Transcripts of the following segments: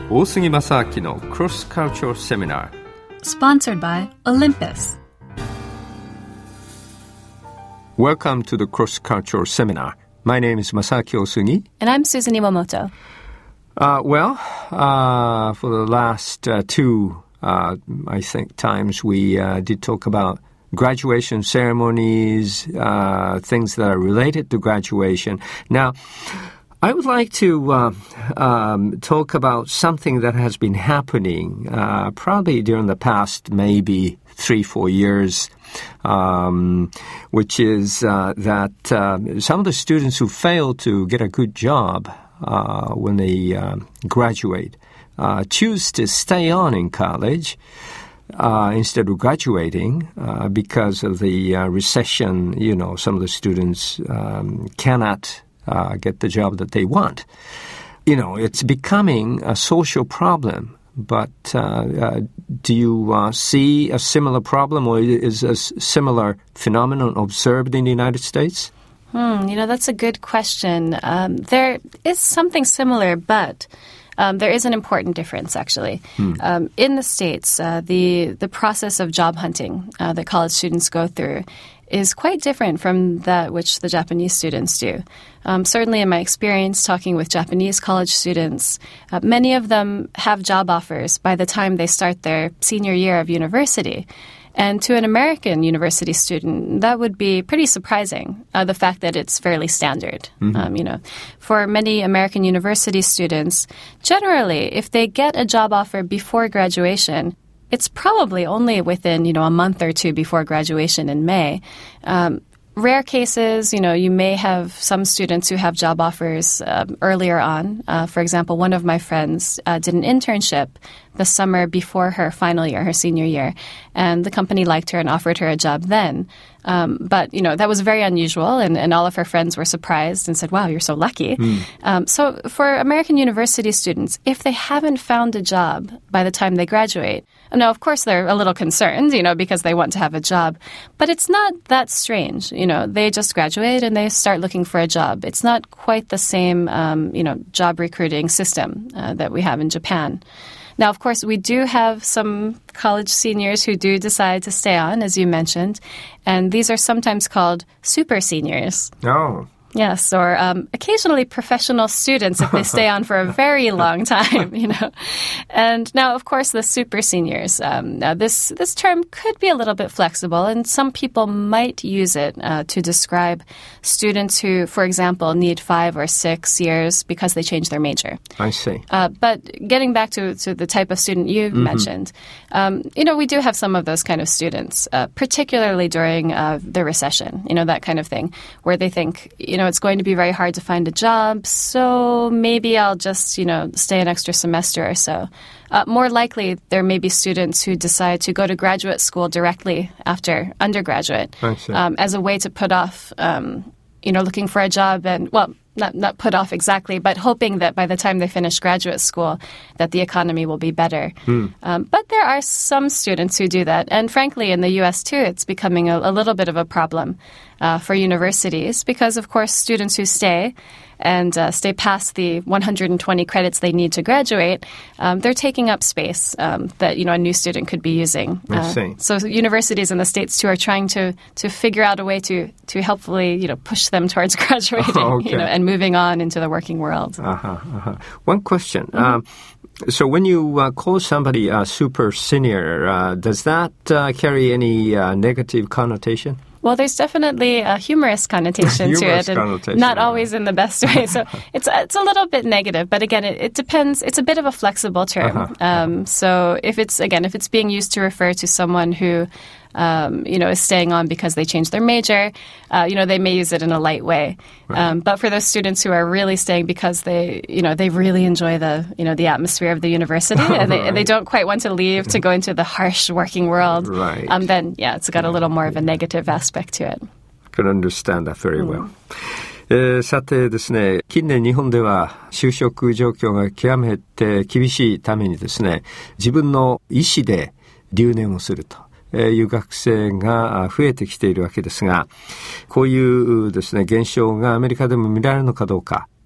大杉正明の Cross Cultural Seminar Sponsored by Olympus. Welcome to the Cross Cultural Seminar. My name is Masaaki Osugi. And I'm Susan Iwamoto. For the last two, I think, times we did talk about graduation ceremonies, things that are related to graduation. Now, I would like to talk about something that has been happening probably during the past maybe 3-4 years, which is that some of the students who fail to get a good job when they graduate choose to stay on in college instead of graduating because of the recession. You know, some of the students cannot get the job that they want. You know, it's becoming a social problem. But do you see a similar problem, or is a similar phenomenon observed in the United States? That's a good question. There is something similar, but there is an important difference, actually. In the States, the process of job hunting that college students go through is quite different from that which the Japanese students do. Certainly in my experience talking with Japanese college students, many of them have job offers by the time they start their senior year of university. And to an American university student, that would be pretty surprising, the fact that it's fairly standard. For many American university students, generally, if they get a job offer before graduation, it's probably only within, a month or two before graduation in May. Rare cases, you may have some students who have job offers earlier on. For example, one of my friends did an internship the summer before her final year, her senior year, and the company liked her and offered her a job then. But that was very unusual, and all of her friends were surprised and said, wow, you're so lucky. So for American university students, if they haven't found a job by the time they graduate, now, of course, they're a little concerned, because they want to have a job, but it's not that strange. They just graduate and they start looking for a job. It's not quite the same, job recruiting system that we have in Japan. Now, of course, we do have some college seniors who do decide to stay on, as you mentioned, and these are sometimes called super seniors. Oh. Yes, or occasionally professional students if they stay on for a very long time, And now, of course, the super seniors. Now, this term could be a little bit flexible, and some people might use it to describe students who, for example, need 5 or 6 years because they change their major. I see. But getting back to the type of student you mentioned, we do have some of those kind of students, particularly during the recession, that kind of thing, where they think, it's going to be very hard to find a job, so maybe I'll just, stay an extra semester or so. More likely, there may be students who decide to go to graduate school directly after undergraduate as a way to put off, looking for a job and, not put off exactly, but hoping that by the time they finish graduate school, that the economy will be better. But there are some students who do that. And frankly, in the U.S. too, it's becoming a little bit of a problem for universities because, of course, students who stay and stay past the 120 credits they need to graduate, they're taking up space that, a new student could be using. So universities in the States, too, are trying to figure out a way to helpfully, push them towards graduating, and moving on into the working world. One question. So when you call somebody a super senior, does that carry any negative connotation? Well, there's definitely a humorous connotation to it, and not always in the best way. So it's a little bit negative, but again, it depends. It's a bit of a flexible term. So if it's being used to refer to someone who is staying on because they changed their major, they may use it in a light way. Right. But for those students who are really staying because they really enjoy the atmosphere of the university and they don't quite want to leave to go into the harsh working world, right. Then it's got a little more of a negative aspect to it. Can understand that very well. さてですね、近年日本では就職状況が極めて厳しいためにですね、自分の意思で留年をするという学生が増えてきているわけですが、こういうですね、現象がアメリカでも見られるのかどうか、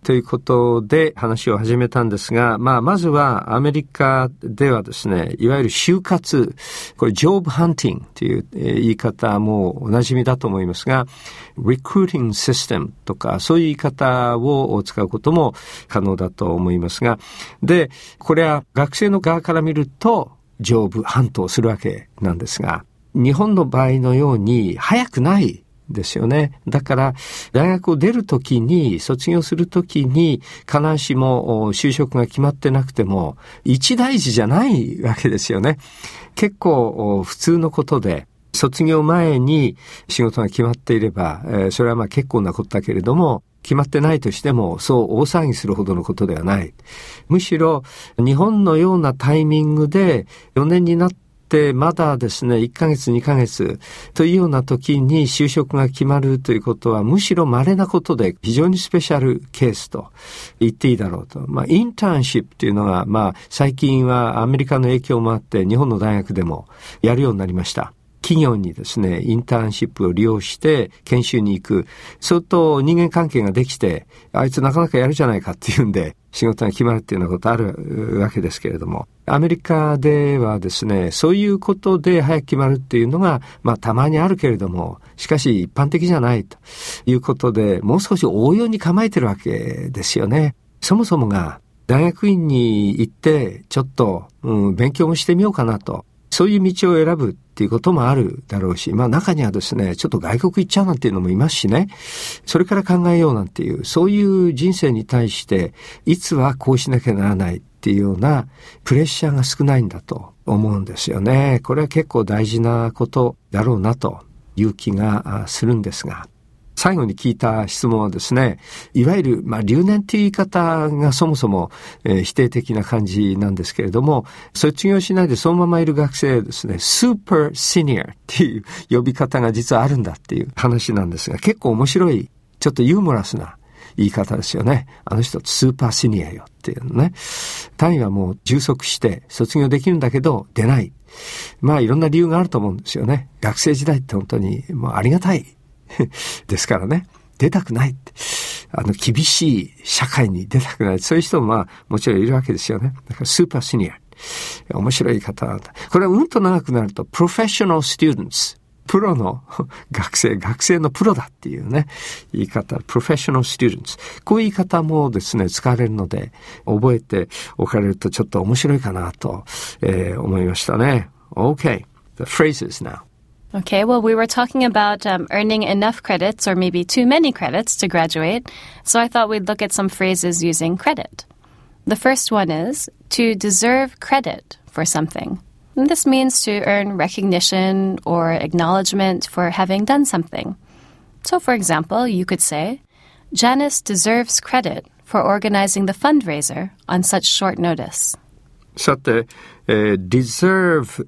ということで話を始めたんですが、まずはアメリカではですね、いわゆる就活、これジョブハンティングという言い方もおなじみだと思いますが、recruiting system とかそういう言い方を使うことも可能だと思いますが、で、これは学生の側から見るとジョブハントをするわけなんですが、日本の場合のように早くないですよね。だから大学を出るときに、卒業するときに必ずしも就職が決まってなくても一大事じゃないわけですよね。結構普通のことで、卒業前に仕事が決まっていれば、それは結構なことだけれども、決まってないとしてもそう大騒ぎするほどのことではない。むしろ日本のようなタイミングで4年になってまだですね、1ヶ月2ヶ月というような時に就職が決まるということはむしろ稀なことで、非常にスペシャルケースと言っていいだろうと。インターンシップというのが最近はアメリカの影響もあって日本の大学でもやるようになりました。企業にですね、インターンシップを利用して研修に行く。そうすると人間関係ができて、あいつなかなかやるじゃないかっていうんで仕事が決まるっていうようなことあるわけですけれども、アメリカではですね、そういうことで早く決まるっていうのがたまにあるけれども、しかし一般的じゃないということで、もう少し応用に構えてるわけですよね。そもそもが大学院に行ってちょっと、勉強もしてみようかなと、そういう道を選ぶっていうこともあるだろうし、中にはですね、ちょっと外国行っちゃうなんていうのもいますしね、それから考えようなんていう、そういう人生に対していつはこうしなきゃならないっていうようなプレッシャーが少ないんだと思うんですよね。これは結構大事なことだろうなという気がするんですが、最後に聞いた質問はですね、いわゆる留年という言い方がそもそも、否定的な感じなんですけれども、卒業しないでそのままいる学生ですね、スーパーシニアっていう呼び方が実はあるんだっていう話なんですが、結構面白い、ちょっとユーモラスな言い方ですよね。あの人スーパーシニアよっていうのね。単位はもう充足して卒業できるんだけど出ない。いろんな理由があると思うんですよね。学生時代って本当にもうありがたいですからね、出たくないって、厳しい社会に出たくない、そういう人ももちろんいるわけですよね。だからスーパーシニア、面白い言い方なんだ。これはと長くなるとプロフェッショナルスチューデンツ、プロの学生のプロだっていうね言い方、プロフェッショナルスチューデンツ、こういう言い方もですね使われるので、覚えておかれるとちょっと面白いかなと、思いましたね。 Okay, the phrases now. Okay, well, we were talking about earning enough credits or maybe too many credits to graduate, so I thought we'd look at some phrases using credit. The first one is to deserve credit for something. And this means to earn recognition or acknowledgement for having done something. So, for example, you could say, Janice deserves credit for organizing the fundraiser on such short notice. さて、deserve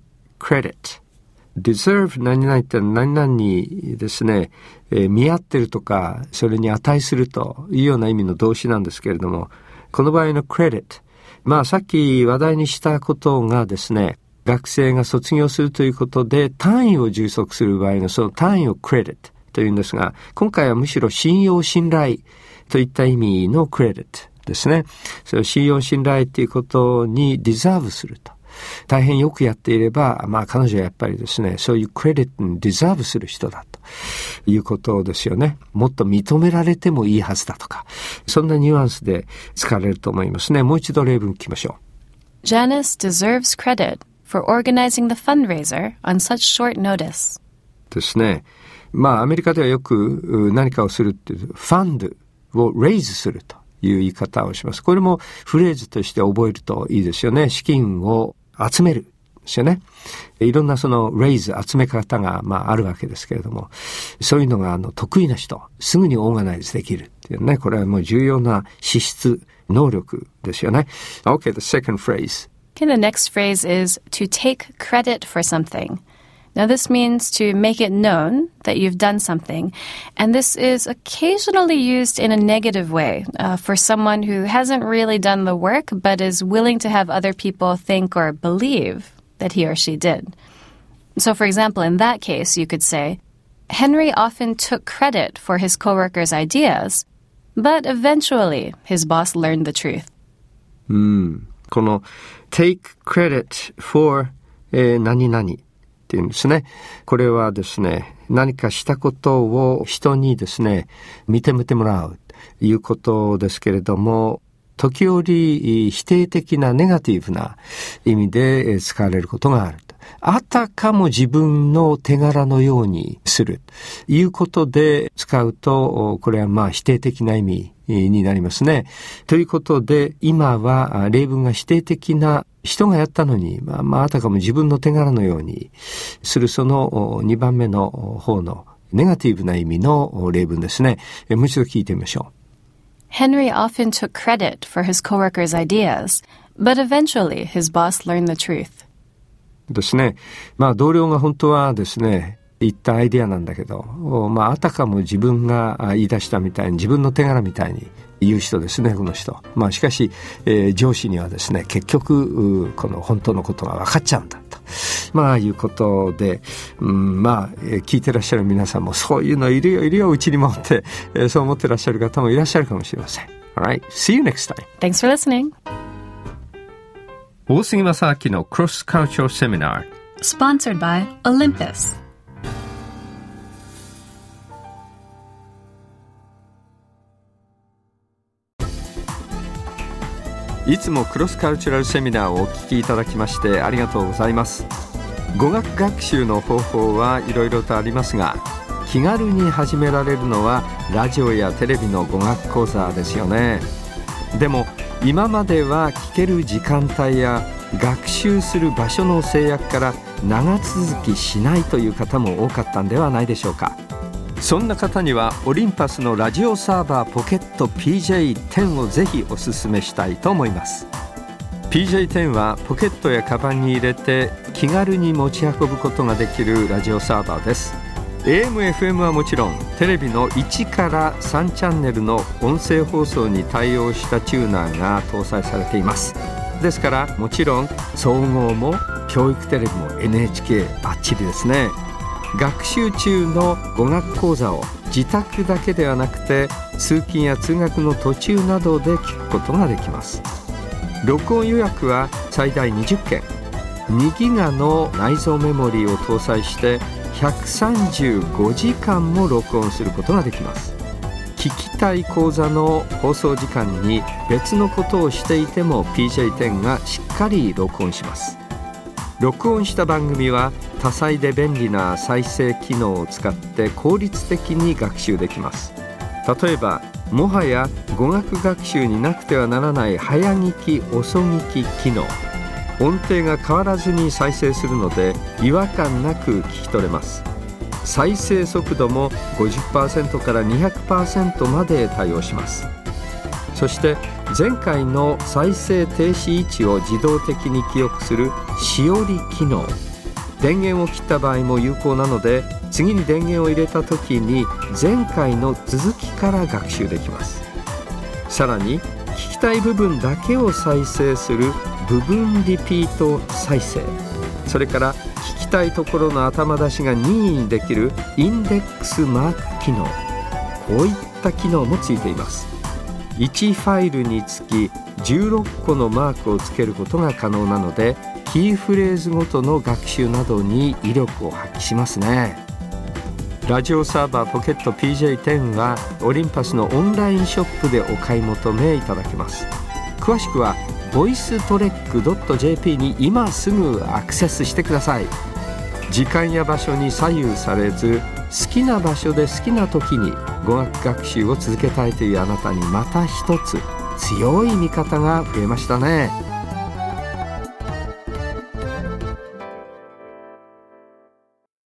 credit。deserve 何々って何々にですね、見合ってるとかそれに値するというような意味の動詞なんですけれども、この場合の credit、さっき話題にしたことがですね、学生が卒業するということで単位を充足する場合のその単位を credit というんですが、今回はむしろ信用信頼といった意味の credit ですね。それを信用信頼ということに deserve すると、大変よくやっていれば、彼女はやっぱりですね、そういうクレジットにディザーブする人だということですよね。もっと認められてもいいはずだとか、そんなニュアンスで使われると思いますね。もう一度例文聞きましょう。 Janice deserves credit for organizing the fundraiser on such short notice. ですね。アメリカではよく何かをするっていう、ファンドをレイズするという言い方をします。これもフレーズとして覚えるといいですよね。資金を集めるですよね。いろんなそのレイズ、集め方があるわけですけれども、そういうのが得意な人、すぐにオーガナイズできるっていうね、これはもう重要な資質、能力ですよね。Okay, the second phrase. Okay, the next phrase is to take credit for something. Now, this means to make it known that you've done something, and this is occasionally used in a negative way for someone who hasn't really done the work but is willing to have other people think or believe that he or she did. So, for example, in that case, you could say, Henry often took credit for his coworkers' ideas, But eventually, his boss learned the truth. この take credit for、何々っていうんですね。これはですね、何かしたことを人にですね、認めてもらうということですけれども、時折否定的なネガティブな意味で使われることがある。あたかも自分の手柄のようにするということで使うと、これは否定的な意味になりますね。ということで、今は例文が否定的な人がやったのに、あたかも自分の手柄のようにする、その2番目の方のネガティブな意味の例文ですね。もう一度聞いてみましょう。 Henry often took credit for his coworkers' ideas, but eventually his boss learned the truth. ですね。同僚が本当はですね、言ったアイデアなんだけど、あたかも自分が言い出したみたいに、自分の手柄みたいに言う人ですね、この人。しかし、上司にはですね、結局この本当のことが分かっちゃうんだと。いうことで、聞いてらっしゃる皆さんもそういうのいるよ、うちにもって、そう思ってらっしゃる方もいらっしゃるかもしれません。Alright, see you next time. Thanks for listening. 大杉正明の Cross Cultural Seminar Sponsored by Olympus。 いつもクロスカルチュラルセミナーをお聞きいただきましてありがとうございます。語学学習の方法はいろいろとありますが、気軽に始められるのはラジオやテレビの語学講座ですよね。でも今までは聞ける時間帯や学習する場所の制約から長続きしないという方も多かったんではないでしょうか。そんな方にはオリンパスのラジオサーバーポケット PJ10 をぜひおすすめしたいと思います。 PJ10 はポケットやカバンに入れて気軽に持ち運ぶことができるラジオサーバーです。 AM/FM はもちろんテレビの1から3チャンネルの音声放送に対応したチューナーが搭載されています。ですからもちろん総合も教育テレビも NHK バッチリですね。学習中の語学講座を自宅だけではなくて通勤や通学の途中などで聞くことができます。録音予約は最大20件、2ギガの内蔵メモリーを搭載して135時間も録音することができます。聞きたい講座の放送時間に別のことをしていても PJ10 がしっかり録音します。録音した番組は多彩で便利な再生機能を使って効率的に学習できます。例えばもはや語学学習になくてはならない早聞き遅聞き機能、音程が変わらずに再生するので違和感なく聞き取れます。再生速度も 50% から 200% まで対応します。そして前回の再生停止位置を自動的に記憶するしおり機能、電源を切った場合も有効なので次に電源を入れた時に前回の続きから学習できます。さらに聞きたい部分だけを再生する部分リピート再生、それから聞きたいところの頭出しが任意にできるインデックスマーク機能、こういった機能もついています。1ファイルにつき16個のマークをつけることが可能なのでキーフレーズごとの学習などに威力を発揮しますね。ラジオサーバーポケット PJ10 はオリンパスのオンラインショップでお買い求めいただけます。詳しくはvoicetrek.jp に今すぐアクセスしてください。時間や場所に左右されず好きな場所で好きな時に語学学習を続けたいというあなたにまた一つ強い味方が増えましたね。